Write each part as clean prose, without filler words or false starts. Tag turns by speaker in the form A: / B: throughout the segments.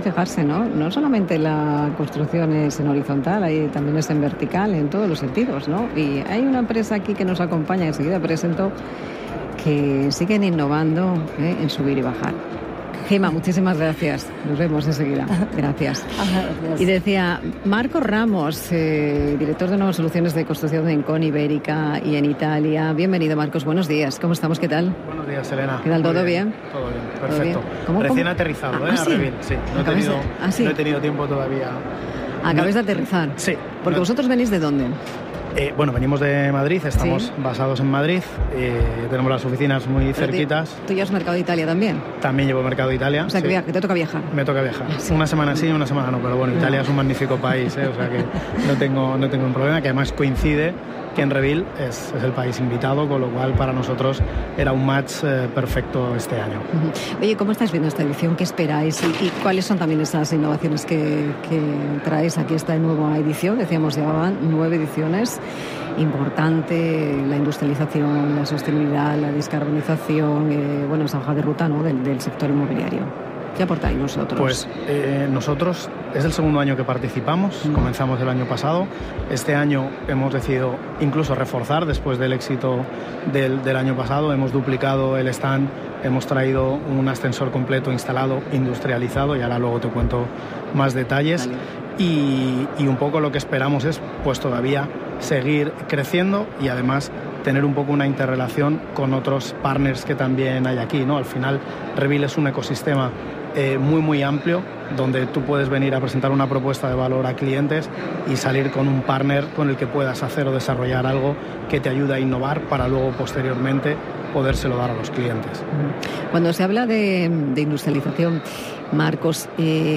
A: fijarse, ¿no? No solamente la construcción es en horizontal, ahí también es en vertical, en todos los sentidos, ¿no? Y hay una empresa aquí que nos acompaña, enseguida presento, que siguen innovando en subir y bajar. Gema, muchísimas gracias. Nos vemos enseguida. Gracias. Y decía, Marcos Ramos, director de Nuevas Soluciones de Construcción en CONE Ibérica y en Italia. Bienvenido, Marcos. Buenos días. ¿Cómo estamos? ¿Qué tal?
B: Buenos días, Elena.
A: ¿Qué tal? ¿Todo bien?
B: Todo bien, perfecto.
A: ¿Cómo?
B: Recién aterrizado, a
A: ¿sí?
B: Revil. Sí, no he tenido tiempo todavía.
A: ¿Acabáis de aterrizar?
B: Sí.
A: Porque vosotros venís ¿de dónde?
B: Bueno, venimos de Madrid, estamos basados en Madrid, tenemos las oficinas muy cerquitas.
A: ¿Tú llevas Mercado de Italia también?
B: También llevo Mercado de Italia.
A: O sea, que te toca viajar.
B: Me toca viajar. Sí. Una semana sí, una semana no, pero bueno, Italia es un magnífico país, o sea que no tengo un problema, que además coincide que en Revil es el país invitado, con lo cual para nosotros era un match perfecto este año.
A: Oye, ¿cómo estáis viendo esta edición? ¿Qué esperáis? ¿Y cuáles son también esas innovaciones que traéis aquí esta nueva edición? Decíamos, llevaban 9 ediciones. Importante la industrialización, la sostenibilidad, la descarbonización, esa hoja de ruta, ¿no?, del sector inmobiliario. ¿Qué aportáis vosotros?
B: Pues nosotros es el segundo año que participamos, comenzamos el año pasado. Este año hemos decidido incluso reforzar después del éxito del año pasado. Hemos duplicado el stand, hemos traído un ascensor completo instalado, industrializado, y ahora luego te cuento más detalles.
A: Vale.
B: Y un poco lo que esperamos es pues todavía seguir creciendo y además tener un poco una interrelación con otros partners que también hay aquí, ¿no? Al final Revil es un ecosistema muy muy amplio, donde tú puedes venir a presentar una propuesta de valor a clientes y salir con un partner con el que puedas hacer o desarrollar algo que te ayude a innovar para luego posteriormente podérselo dar a los clientes.
A: Cuando se habla de industrialización, Marcos,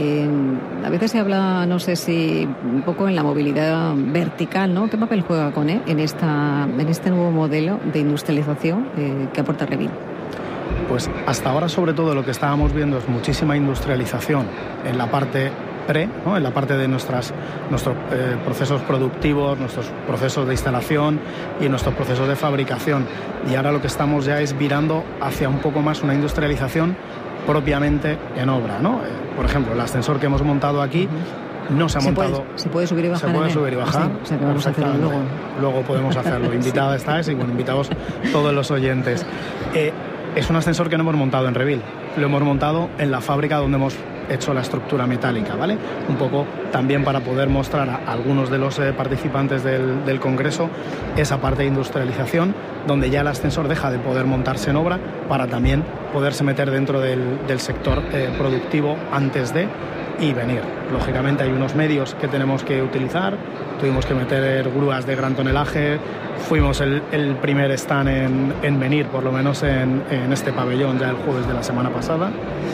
A: a veces se habla, no sé si un poco en la movilidad vertical, ¿no? ¿Qué papel juega CONE en este nuevo modelo de industrialización que aporta Revil?
B: Pues hasta ahora, sobre todo, lo que estábamos viendo es muchísima industrialización en la parte ¿no? En la parte de nuestros procesos productivos, nuestros procesos de instalación y nuestros procesos de fabricación. Y ahora lo que estamos ya es virando hacia un poco más una industrialización propiamente en obra, ¿no? Por ejemplo, el ascensor que hemos montado aquí no se ha montado.
A: ¿Se puede subir y bajar?
B: Se puede subir y bajar.
A: Sí, o sea que vamos a hacerlo luego.
B: Luego podemos hacerlo. Invitada estáis y bueno, invitados todos los oyentes. Es un ascensor que no hemos montado en Revil. Lo hemos montado en la fábrica donde hemos hecho la estructura metálica, ¿vale? Un poco también para poder mostrar a algunos de los participantes del congreso esa parte de industrialización, donde ya el ascensor deja de poder montarse en obra para también poderse meter dentro del sector productivo antes de y venir. Lógicamente hay unos medios que tenemos que utilizar, tuvimos que meter grúas de gran tonelaje, fuimos el primer stand en venir, por lo menos en este pabellón ya el jueves de la semana pasada,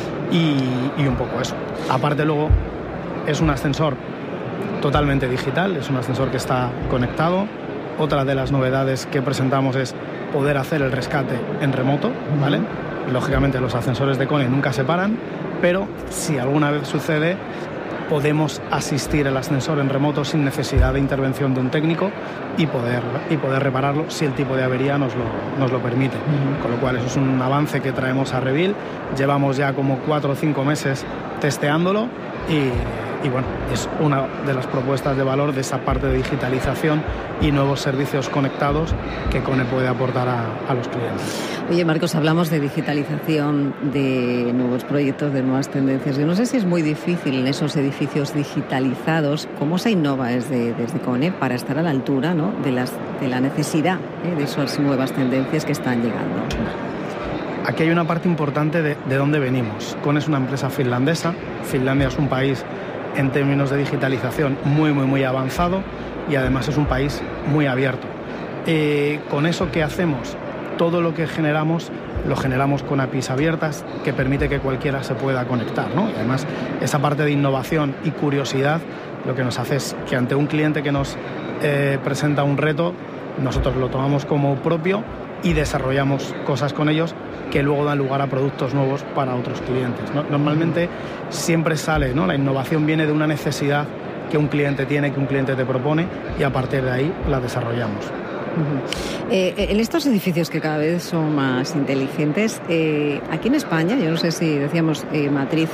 B: y un poco eso. Aparte luego es un ascensor totalmente digital, es un ascensor que está conectado. Otra de las novedades que presentamos es poder hacer el rescate en remoto, ¿vale? Lógicamente los ascensores de CONE nunca se paran, pero si alguna vez sucede, podemos asistir el ascensor en remoto sin necesidad de intervención de un técnico y poder repararlo si el tipo de avería nos lo permite. Con lo cual eso es un avance que traemos a Revil. Llevamos ya como 4 o 5 meses testeándolo y bueno, es una de las propuestas de valor de esa parte de digitalización y nuevos servicios conectados que CONE puede aportar a los clientes.
A: Oye, Marcos, hablamos de digitalización, de nuevos proyectos, de nuevas tendencias. Yo no sé si es muy difícil en esos edificios digitalizados, ¿cómo se innova desde CONE para estar a la altura, ¿no?, de la necesidad de esas nuevas tendencias que están llegando?
B: Aquí hay una parte importante de dónde venimos. CONE es una empresa finlandesa. Finlandia es un país en términos de digitalización muy, muy, muy avanzado y además es un país muy abierto. Con eso, ¿qué hacemos? Todo lo que generamos lo generamos con APIs abiertas que permite que cualquiera se pueda conectar, ¿no? Y además esa parte de innovación y curiosidad lo que nos hace es que ante un cliente que nos presenta un reto, nosotros lo tomamos como propio y desarrollamos cosas con ellos que luego dan lugar a productos nuevos para otros clientes, ¿no? Normalmente siempre sale, ¿no? La innovación viene de una necesidad que un cliente tiene, que un cliente te propone, y a partir de ahí la desarrollamos.
A: En estos edificios que cada vez son más inteligentes, aquí en España, yo no sé si decíamos matriz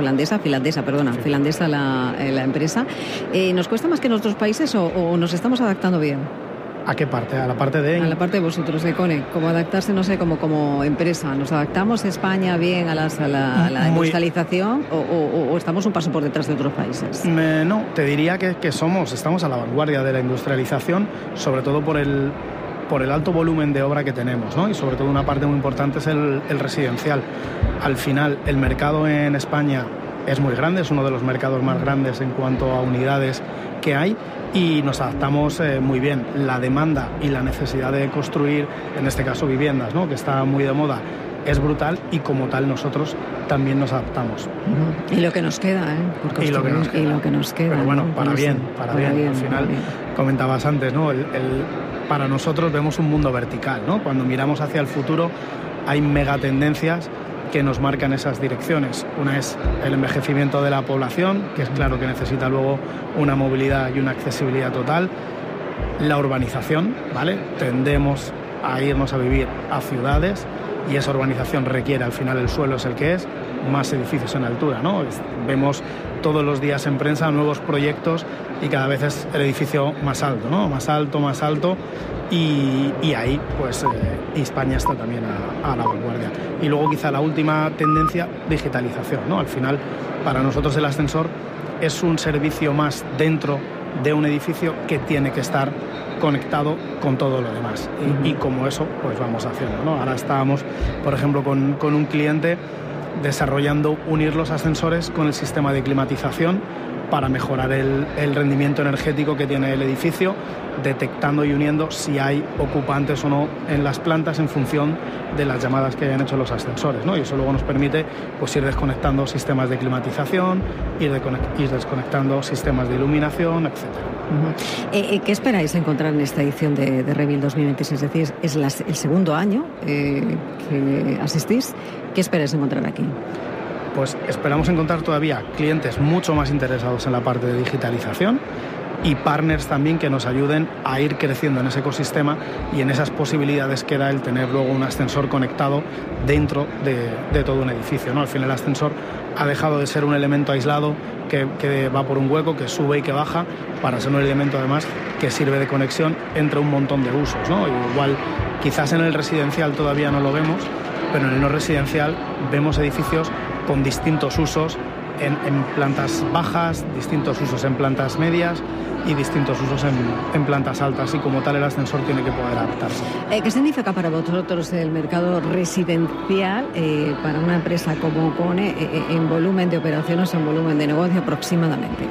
A: finlandesa la empresa, ¿nos cuesta más que en otros países o nos estamos adaptando bien?
B: ¿A qué parte? ¿A la parte de...?
A: A la parte de vosotros, de CONE. Como adaptarse, no sé, como empresa. ¿Nos adaptamos España bien a la industrialización o estamos un paso por detrás de otros países?
B: No, te diría que estamos a la vanguardia de la industrialización, sobre todo por el alto volumen de obra que tenemos, ¿no? Y sobre todo una parte muy importante es el residencial. Al final, el mercado en España es muy grande, es uno de los mercados más grandes en cuanto a unidades que hay, y nos adaptamos muy bien. La demanda y la necesidad de construir, en este caso viviendas, ¿no?, que está muy de moda, es brutal, y como tal nosotros también nos adaptamos.
A: Y lo que nos queda,
B: Y lo que nos queda. Pero bueno, para bien. Al final, comentabas antes, ¿no?, para nosotros vemos un mundo vertical, ¿no? Cuando miramos hacia el futuro hay megatendencias que nos marcan esas direcciones. Una es el envejecimiento de la población, que es claro que necesita luego una movilidad y una accesibilidad total. La urbanización, ¿vale? Tendemos a irnos a vivir a ciudades y esa urbanización requiere, al final el suelo es el que es, más edificios en altura, ¿no? Vemos todos los días en prensa nuevos proyectos y cada vez es el edificio más alto, ¿no? Más alto, y ahí pues España está también a la vanguardia. Y luego quizá la última tendencia, digitalización, ¿no? Al final, para nosotros el ascensor es un servicio más dentro de un edificio que tiene que estar conectado con todo lo demás. Y como eso, pues vamos haciendo, ¿no? Ahora estábamos, por ejemplo, con un cliente desarrollando unir los ascensores con el sistema de climatización para mejorar el rendimiento energético que tiene el edificio, detectando y uniendo si hay ocupantes o no en las plantas en función de las llamadas que hayan hecho los ascensores, ¿no? Y eso luego nos permite pues ir desconectando sistemas de climatización, ir desconectando sistemas de iluminación, etc.
A: ¿Qué esperáis encontrar en esta edición de Rebuild 2026? Es decir, es el segundo año que asistís. ¿Qué esperáis encontrar aquí?
B: Pues esperamos encontrar todavía clientes mucho más interesados en la parte de digitalización y partners también que nos ayuden a ir creciendo en ese ecosistema y en esas posibilidades que da el tener luego un ascensor conectado dentro de todo un edificio, ¿no? Al final el ascensor ha dejado de ser un elemento aislado que va por un hueco, que sube y que baja, para ser un elemento además que sirve de conexión entre un montón de usos, ¿no? Igual quizás en el residencial todavía no lo vemos, pero en el no residencial vemos edificios con distintos usos en plantas bajas, distintos usos en plantas medias y distintos usos en plantas altas, y como tal el ascensor tiene que poder adaptarse.
A: ¿Qué significa para vosotros el mercado residencial para una empresa como CONE en volumen de operaciones, en volumen de negocio aproximadamente?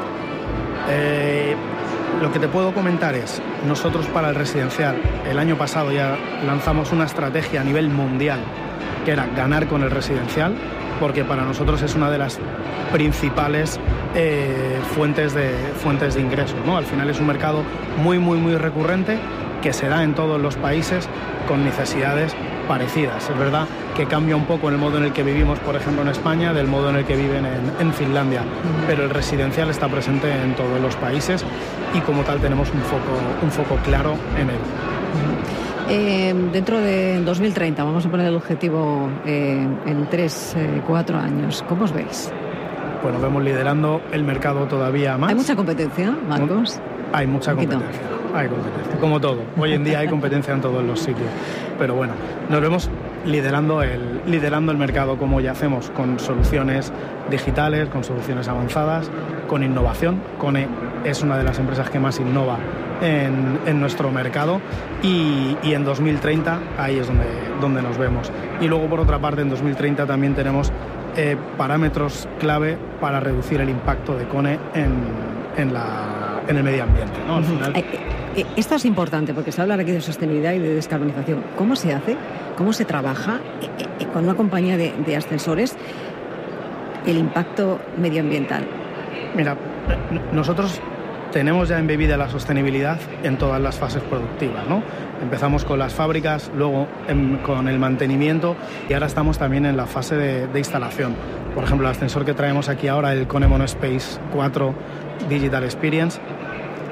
B: Lo que te puedo comentar es, nosotros para el residencial el año pasado ya lanzamos una estrategia a nivel mundial que era ganar con el residencial, porque para nosotros es una de las principales fuentes de ingresos, ¿no? Al final es un mercado muy recurrente que se da en todos los países con necesidades parecidas. Es verdad que cambia un poco el modo en el que vivimos, por ejemplo, en España, del modo en el que viven en Finlandia, pero el residencial está presente en todos los países y como tal tenemos un foco claro en él.
A: Dentro de 2030, vamos a poner el objetivo en 3-4 años. ¿Cómo os veis?
B: Bueno, vemos liderando el mercado todavía más.
A: ¿Hay mucha competencia, Marcos?
B: Hay mucha competencia. Hay competencia, como todo. Hoy en día hay competencia en todos los sitios. Pero bueno, nos vemos liderando el mercado como ya hacemos, con soluciones digitales, con soluciones avanzadas, con innovación. CONE es una de las empresas que más innova en nuestro mercado y en 2030 ahí es donde nos vemos. Y luego, por otra parte, en 2030 también tenemos parámetros clave para reducir el impacto de CONE en el medio ambiente, ¿no? Al final...
A: Esto es importante porque se habla aquí de sostenibilidad y de descarbonización. ¿Cómo se hace? ¿Cómo se trabaja con una compañía de ascensores el impacto medioambiental?
B: Mira, nosotros tenemos ya embebida la sostenibilidad en todas las fases productivas, ¿no? Empezamos con las fábricas, luego con el mantenimiento y ahora estamos también en la fase de instalación. Por ejemplo, el ascensor que traemos aquí ahora, el CONE MonoSpace 4 Digital Experience,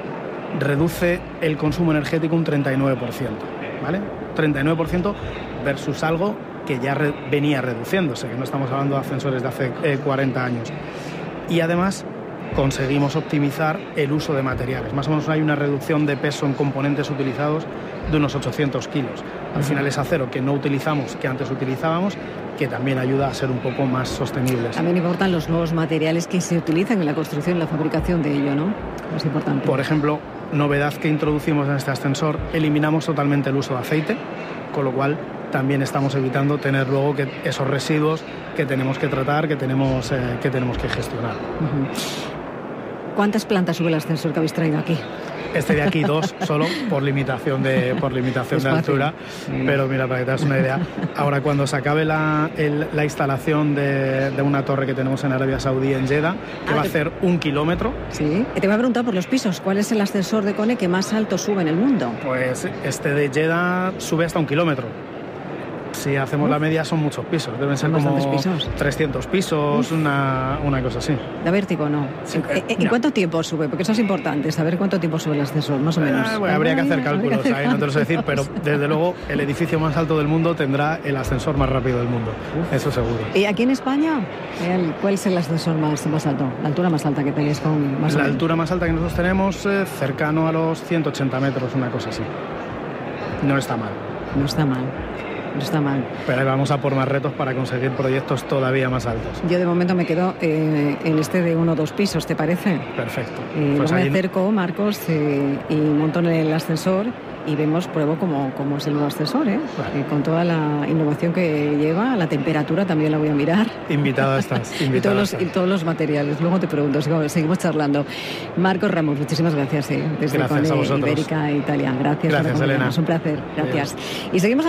B: reduce el consumo energético un 39%, ¿vale? 39% versus algo que ya venía reduciéndose, que no estamos hablando de ascensores de hace 40 años. Y además conseguimos optimizar el uso de materiales. Más o menos hay una reducción de peso en componentes utilizados de unos 800 kilos. Al final es acero que no utilizamos, que antes utilizábamos, que también ayuda a ser un poco más sostenibles.
A: También importan los nuevos materiales que se utilizan en la construcción y la fabricación de ello, ¿no? Es importante.
B: Por ejemplo, novedad que introducimos en este ascensor, eliminamos totalmente el uso de aceite, con lo cual también estamos evitando tener luego esos residuos que tenemos que tratar, que tenemos que gestionar.
A: ¿Cuántas plantas sube el ascensor que habéis traído aquí?
B: Este de aquí 2, solo por limitación de altura. Pero mira, para que te das una idea, ahora cuando se acabe la instalación de una torre que tenemos en Arabia Saudí, en Jeddah, que va a hacer 1 kilómetro.
A: Sí, te voy a preguntar por los pisos. ¿Cuál es el ascensor de KONE que más alto sube en el mundo?
B: Pues este de Jeddah sube hasta 1 kilómetro. Si hacemos la media son muchos pisos, deben ser como
A: pisos.
B: 300 pisos, una cosa así.
A: ¿Da vértigo no?
B: Sí,
A: ¿En cuánto tiempo sube? Porque eso es importante, saber cuánto tiempo sube el ascensor, más o menos.
B: Bueno, habría que hacer cálculos, ahí no te lo sé decir, pero desde luego el edificio más alto del mundo tendrá el ascensor más rápido del mundo, eso seguro.
A: ¿Y aquí en España? ¿Cuál es el ascensor más alto? ¿La altura más alta que tenéis con más?
B: La altura más alta que nosotros tenemos, cercano a los 180 metros, una cosa así. No está mal.
A: No está mal. No está mal.
B: Pero ahí vamos a por más retos para conseguir proyectos todavía más altos.
A: Yo de momento me quedo en este de 1 o 2 pisos, ¿te parece?
B: Perfecto.
A: Pues me acerco, Marcos, y monto en el ascensor y pruebo cómo es el nuevo ascensor, ¿eh? Vale. Con toda la innovación que lleva, la temperatura también la voy a mirar.
B: Invitada estás.
A: Y todos los materiales. Luego te pregunto, seguimos charlando. Marcos Ramos, muchísimas gracias. Desde
B: gracias
A: KONE Ibérica, Italia. Gracias,
B: Elena.
A: Es un placer. Gracias. Adiós. Y seguimos